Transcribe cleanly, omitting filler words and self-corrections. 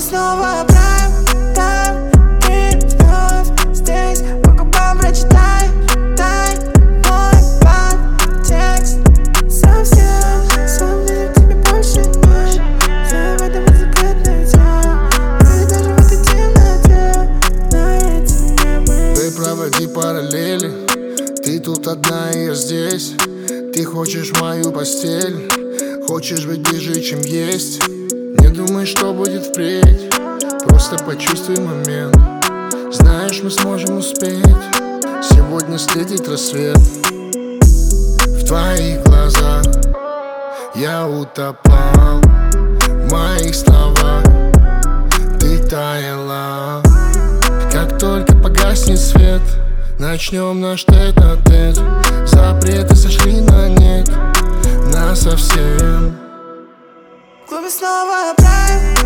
снова прайм тайм, ты вновь здесь. По губам прочитай, дай мой подтекст. Совсем, сам верю, тебе больше нет. Я в этом закрытое тело, или даже в этой темноте наедине мы. Ты проводи параллели, ты тут одна и я здесь. Ты хочешь мою постель, хочешь быть ближе, чем есть. Не думай, что будет впредь, просто почувствуй момент. Знаешь, мы сможем успеть сегодня встретить рассвет. В твоих глазах я утопал, в моих словах ты таяла. Как только погаснет свет, начнем наш тет-а-тет. Запреты сошли на нет, насовсем. В клубе снова прайм